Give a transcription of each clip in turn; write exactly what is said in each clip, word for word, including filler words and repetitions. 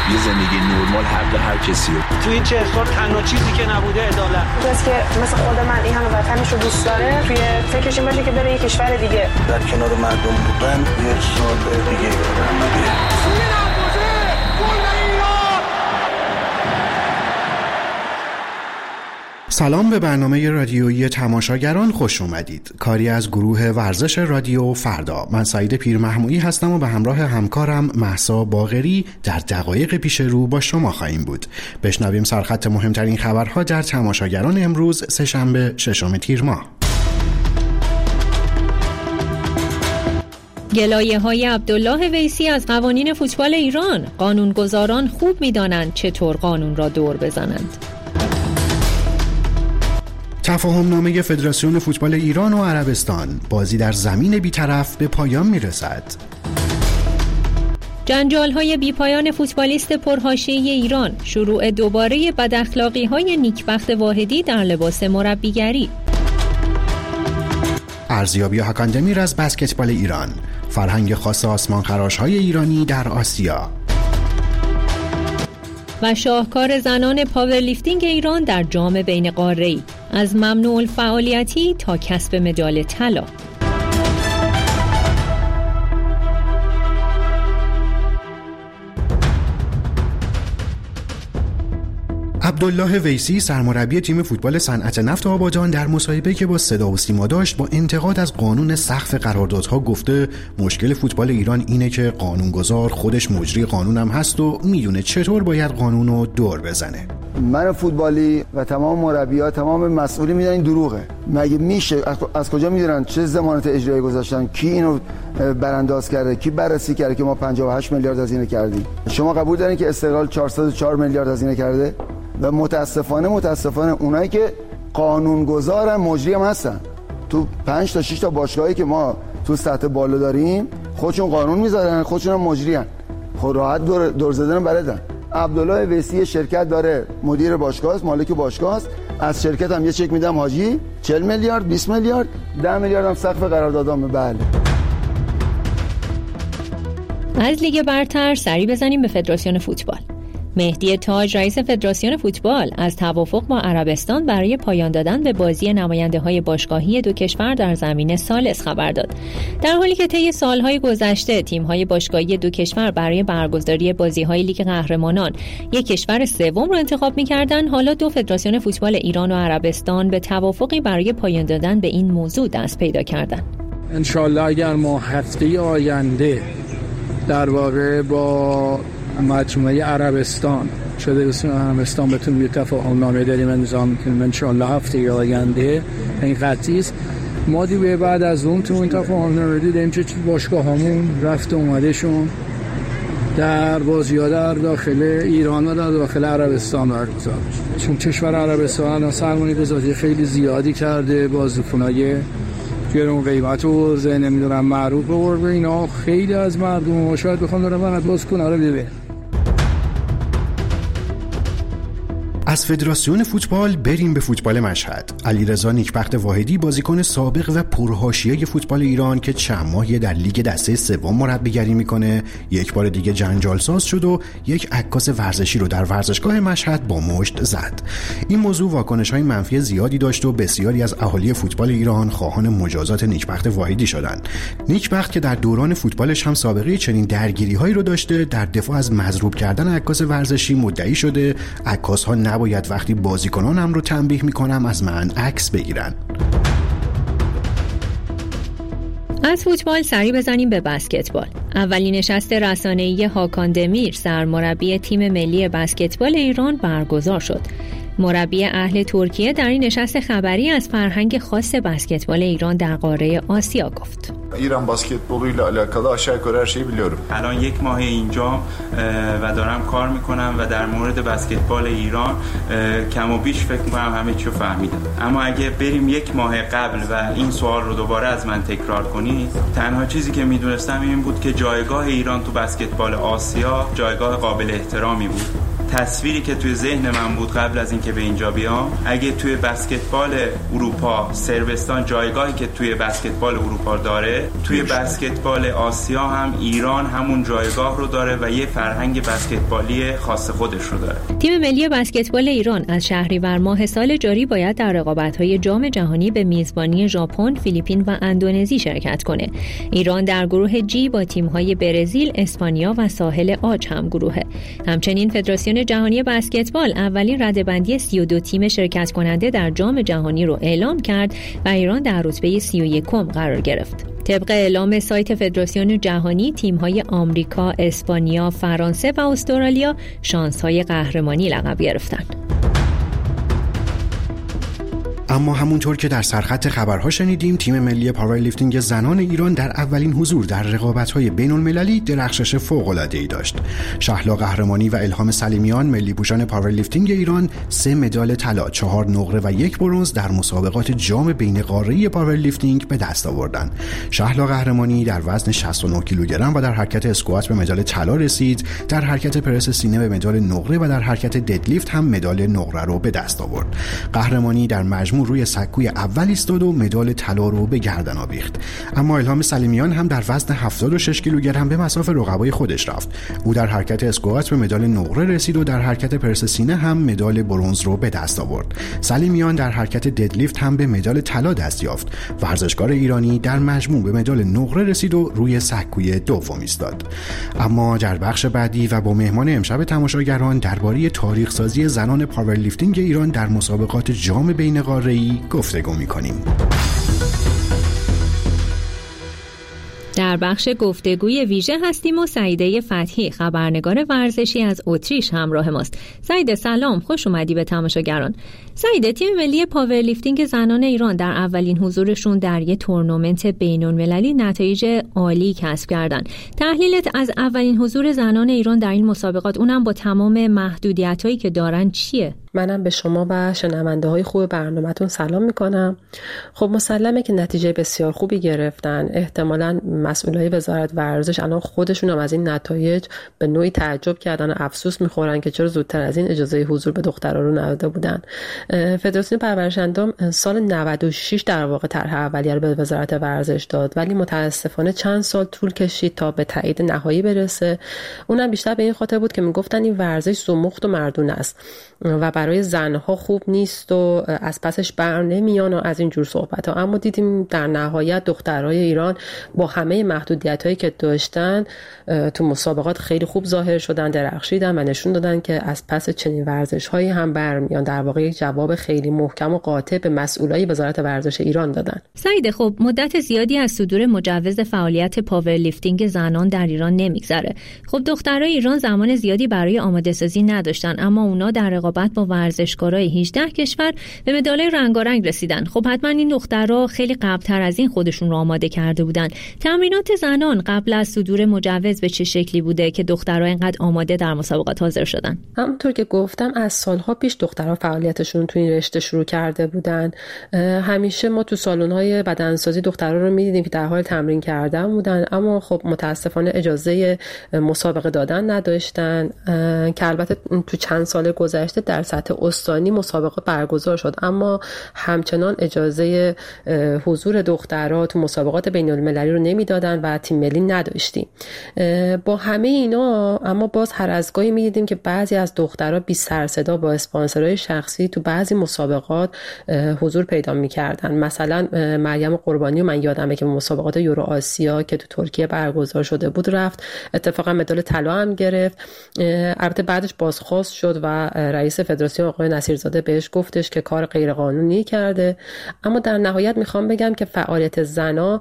یه زندگی نرمال حق هر کسی رو. تو این چه سال تنها چیزی که نبوده عدالت. کسی که مثل خود من این همه وطنش رو دوست داره توی فکرش این باشه که بره یه کشور دیگه در کنار مردم بودن یه سال دیگه برنامه. سلام به برنامه رادیویی تماشاگران خوش اومدید. کاری از گروه ورزش رادیو فردا. من سعید پیرمحمودی هستم و به همراه همکارم مهسا باقری در دقایق پیش رو با شما خواهیم بود. بشنویم سرخط مهمترین خبرها در تماشاگران امروز سه‌شنبه ششم تیر ماه. گلایه‌های عبدالله ویسی از قوانین فوتبال ایران. قانونگذاران خوب می‌دانند چطور قانون را دور بزنند. تفاهم نامه فدراسیون فوتبال ایران و عربستان. بازی در زمین بی‌طرف به پایان میرسد. جنجال‌های بی‌پایان فوتبالیست پرحاشیه ایران. شروع دوباره بداخلاقی‌های نیکبخت واحدی در لباس مربیگری. ارزیابی هاکان دمیر از بسکتبال ایران. فرهنگ خاص آسمانخراش‌های ایرانی در آسیا. و شاهکار زنان پاورلیفتینگ ایران در جام بین قاره‌ای. از ممنوع الفعالیتی تا کسب مدال طلا. عبدالله ویسی سرمربی تیم فوتبال صنعت نفت آبادان در مصاحبه‌ای که با صدا و سیما داشت با انتقاد از قانون سقف قراردادها گفته مشکل فوتبال ایران اینه که قانونگذار خودش مجری قانونم هست و میدونه چطور باید قانونو دور بزنه. من فوتبالی و تمام مربی‌ها تمام مسئولین میدونن این دروغه. مگه میشه؟ از کجا میدونن چه ضمانت اجرایی گذاشتن؟ کی اینو برانداز کرده؟ کی بررسی کرده که ما پنجاه و هشت میلیارد هزینه کردیم؟ شما قبول دارین که استقلال چهارصد و چهار میلیارد هزینه کرده؟ و متاسفانه متاسفانه اونایی که قانونگذارن مجری هم هستن. تو پنج تا شش تا باشگاهی که ما تو سطح بالا داریم خودشون قانون میذارن، خودشون هم مجری ان. خود راحت دور دور زدن بلدن. عبدالله ویسی شرکت داره، مدیر باشگاه است، مالک باشگاه است. از شرکت هم یه چک میدم حاجی چهل میلیارد، بیست میلیارد، ده میلیارد هم سقف قراردادام. بله. از لیگ برتر سری بزنیم به فدراسیون فوتبال. مهدی تاج رئیس فدراسیون فوتبال از توافق با عربستان برای پایان دادن به بازی نماینده‌های باشگاهی دو کشور در زمین ثالث خبر داد. در حالی که طی سال‌های گذشته تیم‌های باشگاهی دو کشور برای برگزاری بازی‌های لیگ قهرمانان یک کشور سوم را انتخاب می‌کردند، حالا دو فدراسیون فوتبال ایران و عربستان به توافقی برای پایان دادن به این موضوع دست پیدا کردند. ان شاءالله اگر ما هفته آینده در واقع با مجموعه عربستان شده بسیار عربستان بتونیم یه تفاهم نامه داریم انجام کنیم ان شاء الله هفته آینده این قطعی است. ما دیگه بعد از اون تو این تفاهم نامه دیدیم چه باشگاهامون رفت اومده شون در بازی‌ها در داخل ایران و در داخل عربستان برگزار میشه. چون کشور عربستان سرمایه‌گذاری خیلی زیادی کرده، بازیکنای گرون قیمت و زن نمیدونم معروف بورد اینا خیلی از مردم شاید بخوام دارم فقط بازیکن رو بده. از فدراسیون فوتبال بریم به فوتبال مشهد. علیرضا نیکبخت واحدی بازیکن سابق و پرحاشیه فوتبال ایران که چند ماهی در لیگ دسته سوم مربیگری میکنه یک بار دیگه جنجال ساز شد و یک عکاس ورزشی رو در ورزشگاه مشهد با مشت زد. این موضوع واکنش‌های منفی زیادی داشت و بسیاری از اهالی فوتبال ایران خواهان مجازات نیکبخت واحدی شدند. نیکبخت که در دوران فوتبالش هم سابقه چنین درگیری‌هایی رو داشته در دفاع از مضروب کردن عکاس ورزشی مدعی شده عکاس‌ها باید وقتی بازیکنانم رو تنبیه میکنم از من عکس بگیرن. از فوتبال سری بزنیم به بسکتبال. اولین نشست رسانه‌ای هاکان دمیر سرمربی تیم ملی بسکتبال ایران برگزار شد. مربی اهل ترکیه در این نشست خبری از فرهنگ خاص بسکتبال ایران در قاره آسیا گفت. ایران بسکتبالuyla alakalı aşağı yukarı her şeyi biliyorum. الان یک ماه اینجا و دارم کار میکنم و در مورد بسکتبال ایران کم و بیش فکر میکنم همه چیو فهمیدم. اما اگه بریم یک ماه قبل و این سوال رو دوباره از من تکرار کنید، تنها چیزی که میدونستم این بود که جایگاه ایران تو بسکتبال آسیا جایگاه قابل احترامی بود تصویری که توی ذهن من بود قبل از اینکه به اینجا بیام، اگه توی بسکتبال اروپا صربستان جایگاهی که توی بسکتبال اروپا داره، توی بسکتبال آسیا هم ایران همون جایگاه رو داره و یه فرهنگ بسکتبالی خاص خودش رو داره. تیم ملی بسکتبال ایران از شهریور ماه سال جاری باید در رقابت‌های جام جهانی به میزبانی ژاپن، فیلیپین و اندونزی شرکت کنه. ایران در گروه جی با تیم‌های برزیل، اسپانیا و ساحل عاج هم گروهه. همچنین فدراسیون جهانی بسکتبال اولین رده‌بندی سی و دو تیم شرکت کننده در جام جهانی رو اعلام کرد و ایران در رتبه سی و یکم قرار گرفت. طبق اعلام سایت فدراسیون جهانی، تیم‌های آمریکا، اسپانیا، فرانسه و استرالیا شانس‌های قهرمانی لقب گرفتند. اما همونطور که در سرخط خبرها شنیدیم، تیم ملی پاورلیفتینگ زنان ایران در اولین حضور در رقابت‌های بین‌المللی درخشش فوق‌العاده‌ای داشت. شهلا قهرمانی و الهام سلیمیان ملی پوشان پاورلیفتینگ ایران سه مدال طلا، چهار نقره و یک برنز در مسابقات جام بین‌قاره‌ای پاورلیفتینگ به دست آوردند. شهلا قهرمانی در وزن شصت و نه کیلوگرم و در حرکت اسکوات به مدال طلا رسید، در حرکت پرس سینه به مدال نقره و در حرکت ددلیفت هم مدال نقره رو به دست آورد. قهرمانی در مجموع روی سکوی اول ایستاد و مدال طلا رو به گردن آویخت. اما الهام سلیمیان هم در وزن هفتاد و شش کیلوگرم به مصاف رقبای خودش رفت. او در حرکت اسکوات به مدال نقره رسید و در حرکت پرس سینه هم مدال برنز رو به دست آورد. سلیمیان در حرکت ددلیفت هم به مدال طلا دست یافت. ورزشکار ایرانی در مجموع به مدال نقره رسید و روی سکوی دوم ایستاد. اما در بخش بعدی و با مهمان امشب تماشاگران درباره تاریخ سازی زنان پاورلیفتینگ ایران در مسابقات جام بین‌قاره‌ای گفتگو می‌کنیم. در بخش گفتگوی ویژه هستیم و سعیده فتحی، خبرنگار ورزشی از اتریش همراه ماست. سعیده سلام، خوش اومدی به تماشاگران. سعیده، تیم ملی پاورلیفتینگ زنان ایران در اولین حضورشون در یک تورنمنت بین‌المللی نتایج عالی کسب کردن. تحلیلت از اولین حضور زنان ایران در این مسابقات، اونم با تمام محدودیتایی که دارن، چیه؟ منم به شما و شنونده های خوب برنامه‌تون سلام میکنم. خب مسلمه که نتیجه بسیار خوبی گرفتن. احتمالاً مسئولای وزارت ورزش الان خودشون هم از این نتایج به نوعی تعجب کردن و افسوس میخورن که چرا زودتر از این اجازه حضور به دخترها رو نداده بودن. فدراسیون پرورش اندام سال نود و شش در واقع طرح اولیه رو به وزارت ورزش داد، ولی متاسفانه چند سال طول کشید تا به تایید نهایی برسه. اونم بیشتر به این خاطر بود که میگفتن این ورزش زمخت و مردونه است و برای زنها خوب نیست و از پسش بر نمیان و از این جور صحبت ها. اما دیدیم در نهایت دخترای ایران با همه محدودیت هایی که داشتن تو مسابقات خیلی خوب ظاهر شدن، درخشیدن و نشون دادن که از پس چنین ورزش هایی هم برمیان. در واقع یک جواب خیلی محکم و قاطع به مسئولای وزارت ورزش ایران دادن. سعید، خب مدت زیادی از صدور مجوز فعالیت پاورلیفتینگ زنان در ایران نمیگذره. خب دخترای ایران زمان زیادی برای آماده سازی نداشتن، اما اونا در رقابت با ورزشکارای هجده کشور به مدال‌های رنگارنگ رسیدن. خب حتما این دخترها خیلی قبل‌تر از این خودشون رو آماده کرده بودن. تمرینات زنان قبل از صدور مجوز به چه شکلی بوده که دخترها اینقدر آماده در مسابقات حاضر شدن؟ همونطور که گفتم از سالها پیش دخترها فعالیتشون تو این رشته شروع کرده بودن. همیشه ما تو سالن‌های بدنسازی دخترها رو می‌دیدیم که در حال تمرین کردن بودن، اما خب متاسفانه اجازه مسابقه دادن نداشتن که البته تو چند سال گذشته در سطح استانی مسابقه برگزار شد، اما همچنان اجازه حضور دخترها تو مسابقات بین‌المللی رو نمیدادن و تیم ملی نداشتیم. با همه اینا اما باز هر از گاهی می‌دیدیم که بعضی از دخترها بی سر صدا با اسپانسرهای شخصی تو بعضی مسابقات حضور پیدا می‌کردن. مثلا مریم قربانی و من یادمه که مسابقات یورو آسیا که تو ترکیه برگزار شده بود رفت، اتفاقا مدال طلا هم گرفت. البته بعدش بازخواست شد و رئیس فدراسیون آقای نصیرزاده بهش گفتش که کار غیر قانونی کرده. اما در نهایت میخوام بگم که فعالیت زنا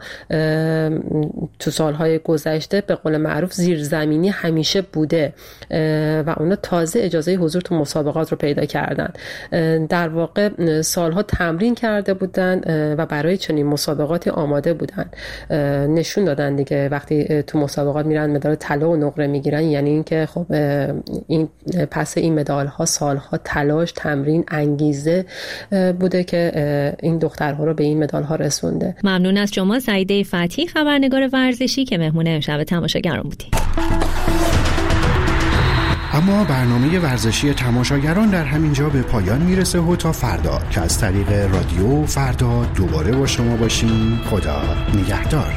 تو سالهای گذشته به قول معروف زیرزمینی همیشه بوده و اونا تازه اجازه حضور تو مسابقات رو پیدا کردن. در واقع سالها تمرین کرده بودن و برای چنین مسابقاتی آماده بودن. نشون دادن دیگه وقتی تو مسابقات میرن مدال طلا و نقره میگیرن، یعنی اینکه خب این پس این مدال ها سالها تلاش، تمرین، انگیزه بوده که این دخترها رو به این مدال ها رسونده. ممنون از شما سعیده فتحی، خبرنگار ورزشی که مهمون امشب تماشاگران بودی. اما برنامه ورزشی تماشاگران در همین جا به پایان میرسه و تا فردا که از طریق رادیو فردا دوباره با شما باشیم. خدا نگهدار.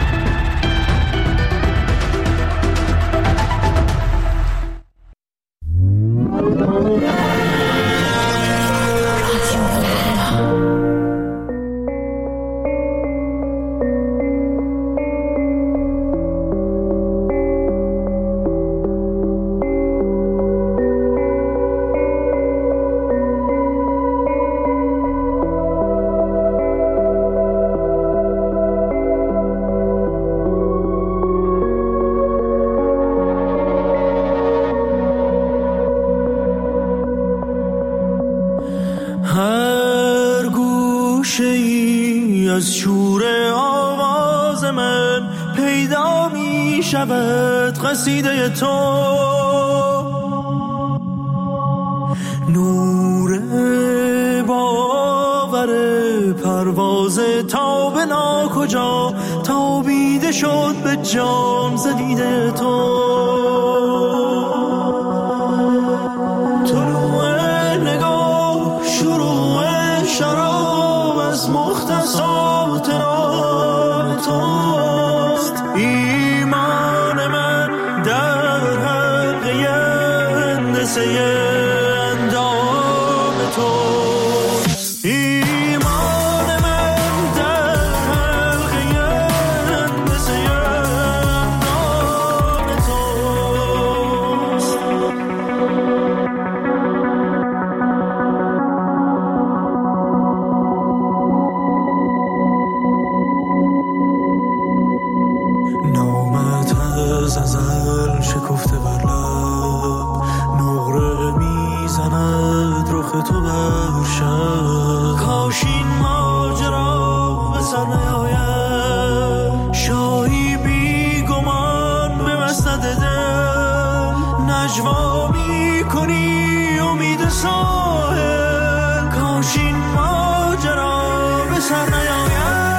از شور آواز من پیدا می شود قصیده تو، نور باور پرواز تا به ناکجا تابیده شد به جام زدیده تو. طلوع نگاه شروع شراب از مختصات نام توست، ایمان من در حلقه هندسه اندام توست، ایمان من در حلقه هندسه اندام توست. نامت از ازل شکفته بر لب، نقره میزند رخ تو بر شب. کاش این ماجرا به سر نیاید، شاهی بی گمان به مسند دل نجوا میکنی امید ساحل. کاش این ماجرا به سر نیاید.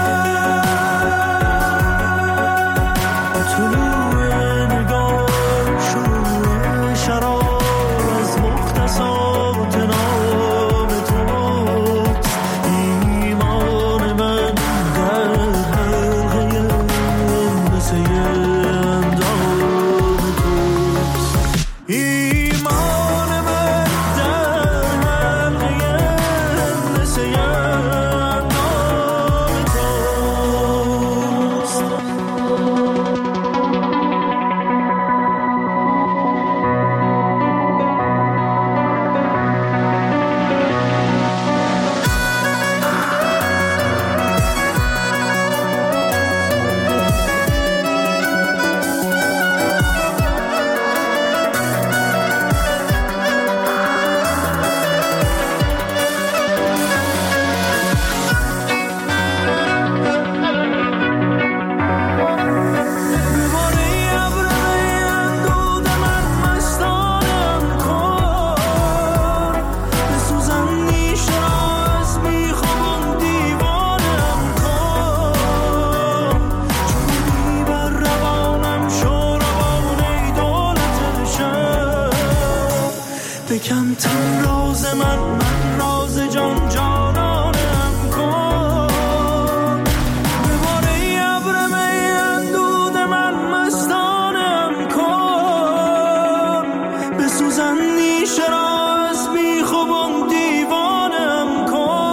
بکن تن راز من من راز جان جانانم کن، بباره ابر می اندود من مستانم کن، بسوزن نیشه را از بیخوبان دیوانم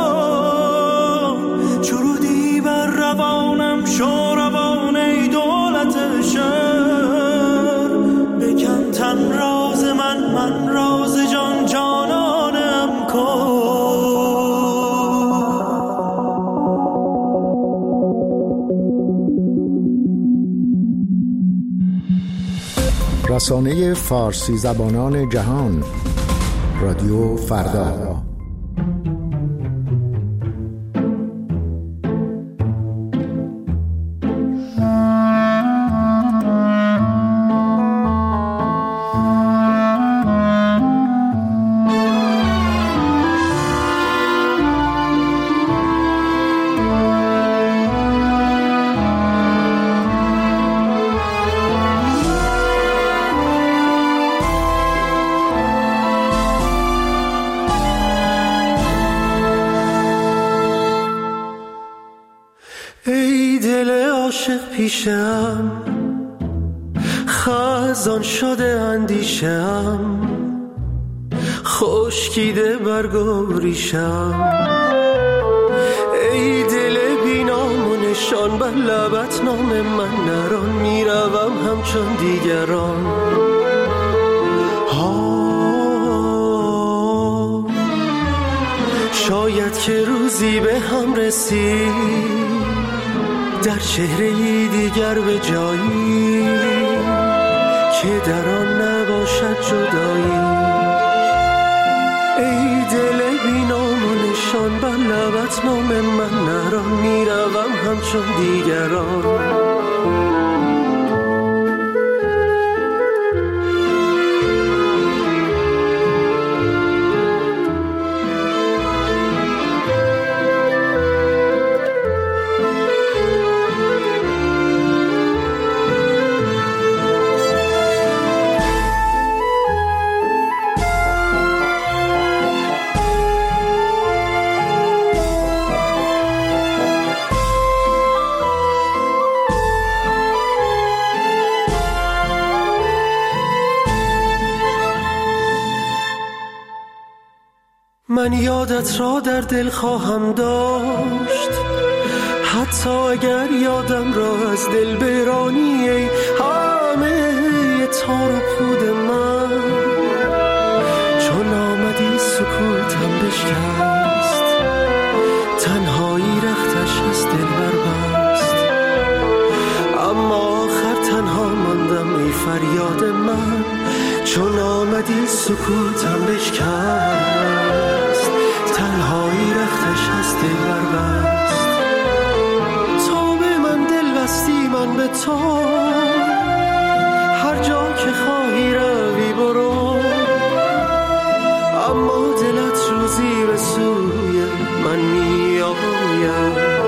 کن، چرودی بر روانم شو روان ای دولت شهر. بکن تن راز من من راز جان جانانم کن. رسانه فارسی زبانان جهان، رادیو فردا. پیشم، خزان شده اندیشم، خشکیده برگ و ریشم. ای دل بی نام و نشان، بر لبت نام من نران، میروم همچون دیگران. ها شاید که روزی به هم رسید، در چهره‌ای دیگر به جایی که در آن نباشد جدایی. ای دل بی نام و نشان، بر لبت نام من نران، میروم همچون دیگران. من یادت را در دل خواهم داشت، حتی اگر یادم را از دل برانی. ای همه تار و پود من، چون آمدی سکوتم بشکست، تنهایی رختش از دل بربست. اما آخر تنها ماندم ای فریاد من، چون آمدی سکوتم بشکست، تنهایی رختش از دل بربست. تو به من دل بستی، من به تو، هر جا که خواهی روی برو، اما دلت روزی به سوی من می آید.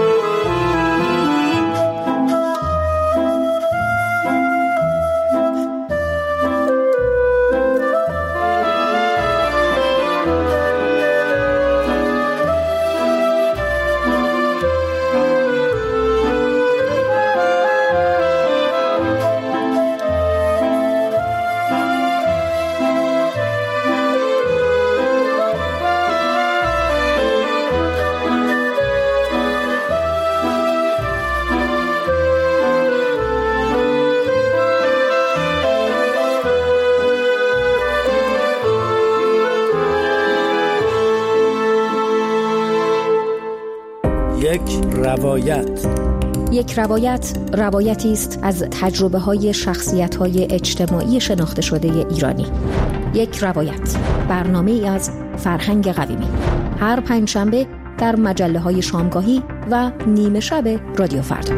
یک روایت. یک روایت روایتی است از تجربه های شخصیت های اجتماعی شناخته شده ایرانی. یک روایت، برنامه ای از فرهنگ قویمی، هر پنجشنبه در مجله های شامگاهی و نیمه شب رادیو فردا.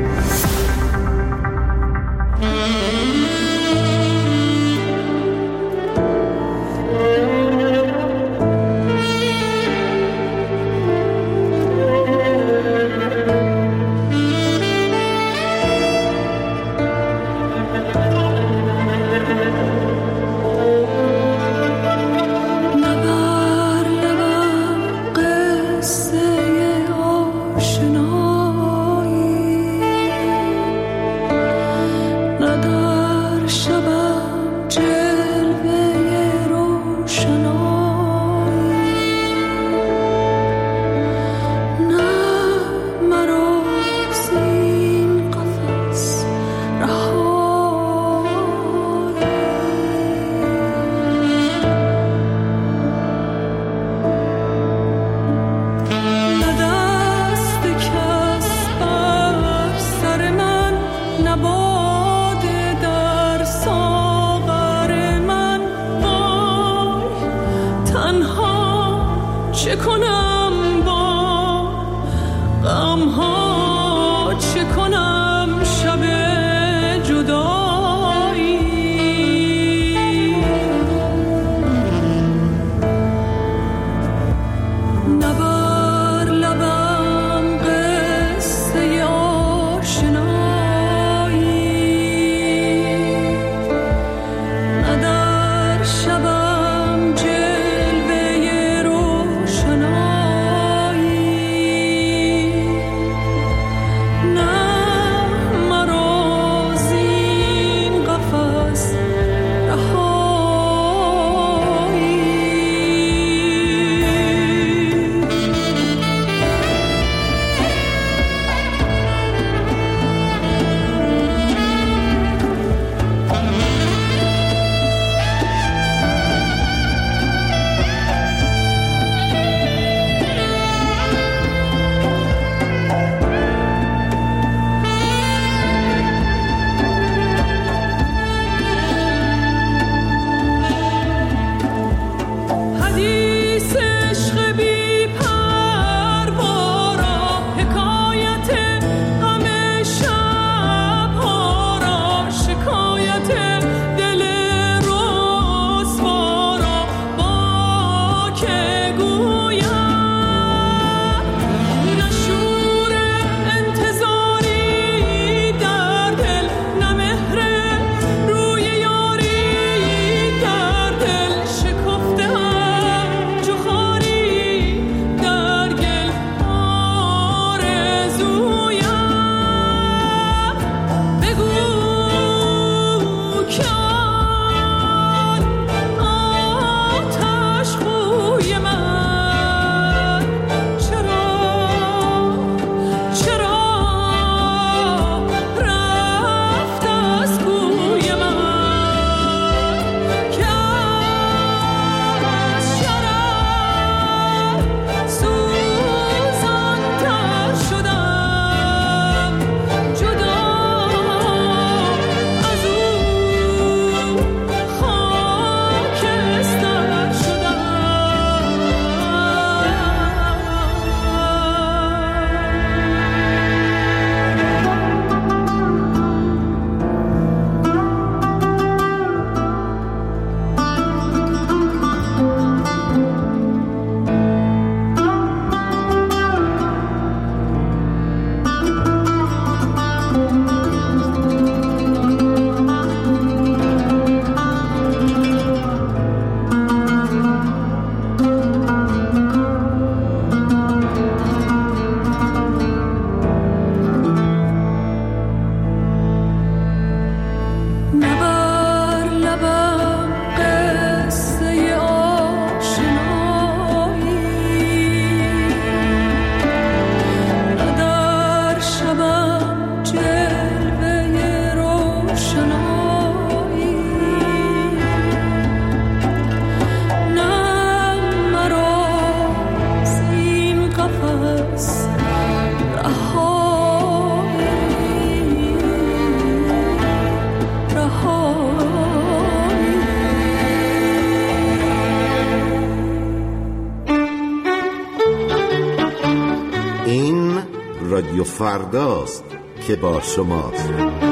رادیو فرداست که با شماست.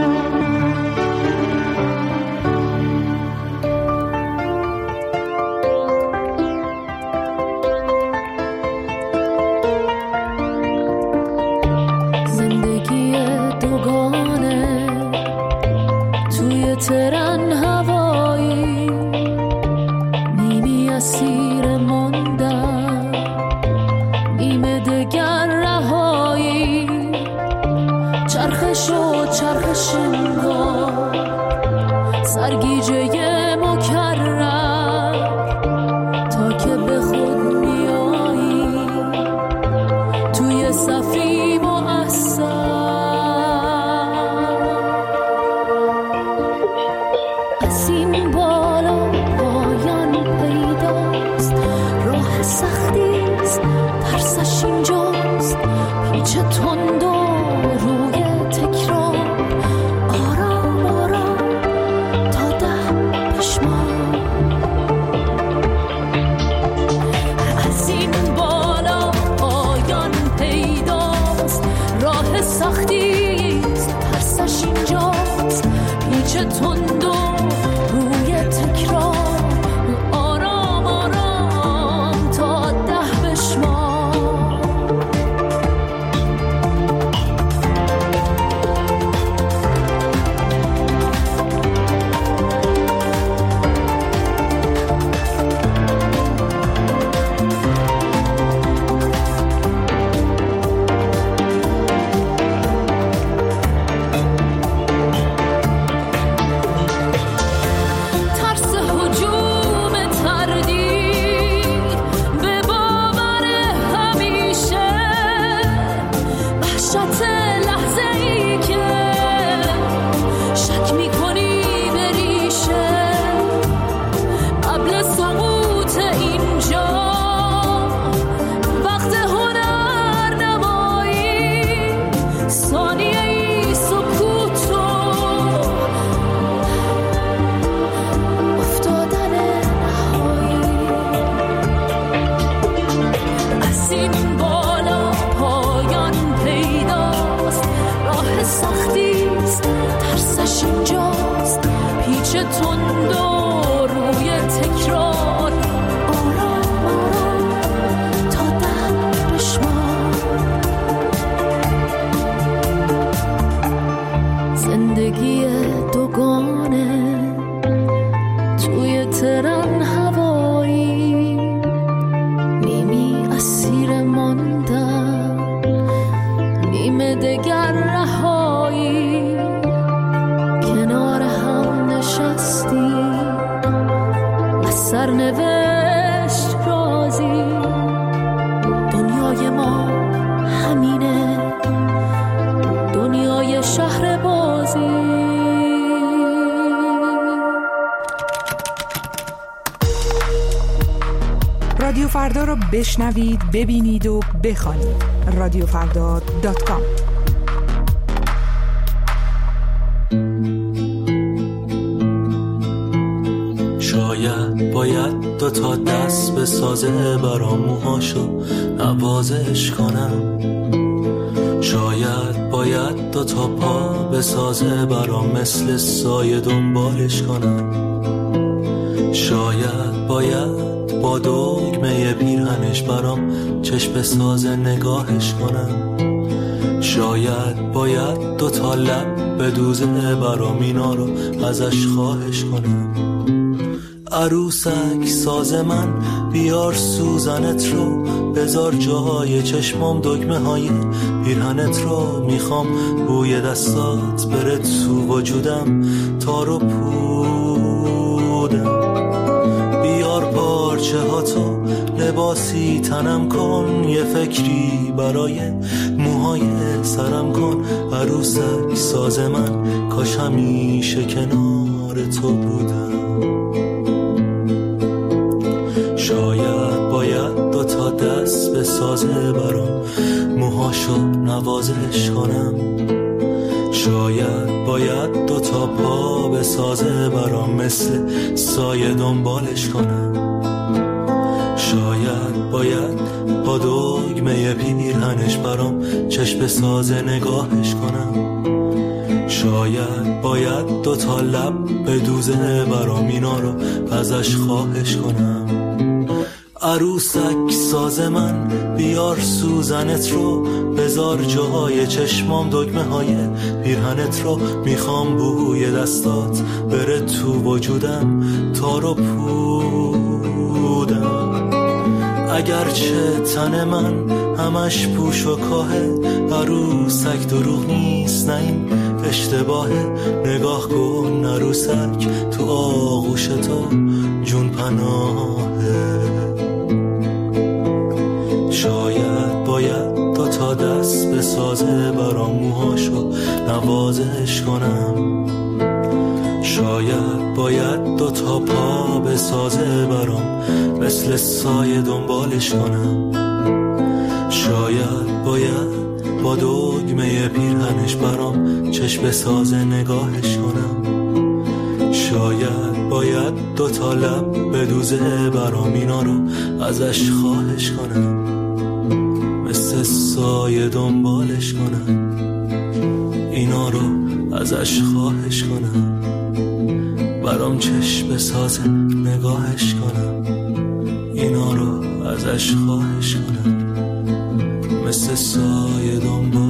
زندگی دوگانه توی ترن هوایی، نیمی اسیر ماندم، نیمه دگر رهایی، چرخش و چرخش انگار سرگیجه مکرر، تا که به خود میایی توی صفی مؤثر. از این بالا پایان پیداست، راه سختیست ترسش اینجاست، پیچ تند و روی تکرار، آرام آرام تا ده پشمان. از این بالا پایان پیداست، راه سختیست ترسش اینجاست، پیچ تند و روی تکرار، آرام آرام تا ده بشمار. ترس هجوم تردید به باور همیشه، وحشت لحظه ای که شک میکنی به ریشه، قبل سقوط اینجا وقت هنر نمایی، ثانیه ای سکوت و افتادن نهایی. از این بالا پایان پیداست، راه سختیست ترسش اینجاست، پیچ تند و روی تکرار، آرام آرام تا ده بشمار. زندگی دوگانه توی ترن هوایی، نیمی اسیر ماندم، نیمه دگر رهایی، کنار هم نشستیم از سرنوشت راضی، دنیای ما همینه، دنیای شهر بازی. رادیو فردا رو بشنوید، ببینید و بخوانید. رادیو فردا دات کام. شاید باید دو تا دست به سازه برام موهاشو نوازش کنم، شاید باید دو تا پا به سازه برام مثل سایه دنبالش کنم، شاید باید با دگمه پیرهنش برام چشم سازه نگاهش کنم، شاید باید دو تا لب به دوزه برام اینا رو ازش خواهش کنم. عروسک ساز من بیار سوزنت رو، بذار جای چشمام دگمه های پیرهنت رو، میخوام بوی دستات بره تو وجودم تا رو پودم. بیار پارچه ها تو لباسی تنم کن، یه فکری برای موهای سرم کن. عروسک ساز من کاش همیشه کنار تو بودم. شاید باید دو تا دست به سازه برام موهاشو نوازش کنم، شاید باید دو تا پا به سازه برام مثل سایه دنبالش کنم، شاید باید با دگمه پیرهنش برام چشم ساز نگاهش کنم. شاید باید دوتا لب به دوزه برام اینا رو ازش خواهش کنم. عروسک ساز من بیار سوزنت رو، بذار جاهای چشمام دگمه های پیرهنت رو. میخوام بوی دستات بره تو وجودم تا رو پودم. اگرچه تن من همش پوش و کاهه، عروسک دروغ نیست نه این اشتباهه. نگاه کن عروسک تو آغوش تو جون پناهه. شاید باید دو تا دست بسازه برام موهاشو نوازش کنم. شاید باید دو تا پا بسازه برام مثل سایه دنبالش کنم. شاید باید با دگمه پیرهنش برام چشم بسازه نگاهش کنم. شاید باید دو تا لب بدوزه برام اینا رو ازش خواهش کنم. مثل سایه دنبالش کنم، اینا رو ازش خواهش کنم. برام چشم بسازه نگاهش کنم، اینا رو ازش خواهش کنم. مثل سایه دنبالش